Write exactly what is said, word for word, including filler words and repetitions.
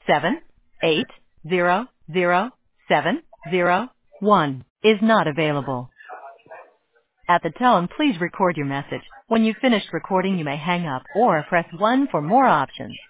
seven eight zero zero seven zero one is not available. At the tone, please record your message. When you've finished recording, you may hang up or press one for more options.